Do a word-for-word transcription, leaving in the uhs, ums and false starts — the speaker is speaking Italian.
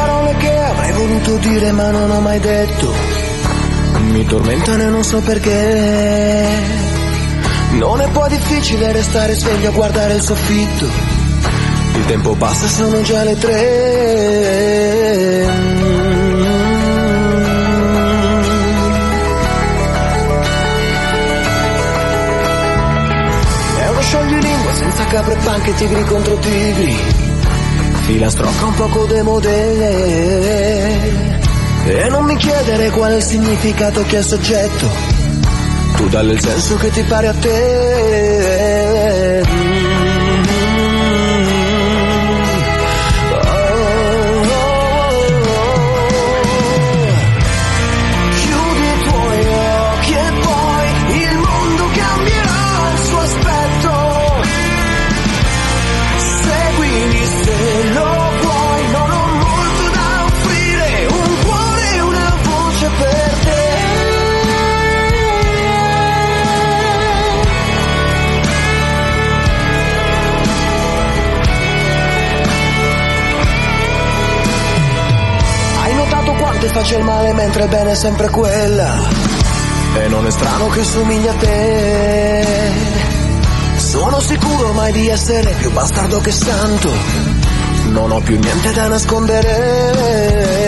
parole che avrei voluto dire ma non ho mai detto, mi tormentano e non so perché. Non è poi difficile restare sveglio a guardare il soffitto, il tempo passa, sono già le tre. È uno scioglilingua senza capre, panche, tigri contro tigri, filastrocca un poco demodè. E non mi chiedere qual è il significato che è il soggetto, tu dalle il senso che ti pare a te. Chiudi i tuoi occhi e poi il mondo cambierà il suo aspetto. Seguimi se lo vuoi, non ho molto da offrire, un cuore e una voce per te. Quanto faccia il male mentre bene è sempre quella, e non è strano che somiglia a te. Sono sicuro mai di essere più bastardo che santo, non ho più niente da nascondere.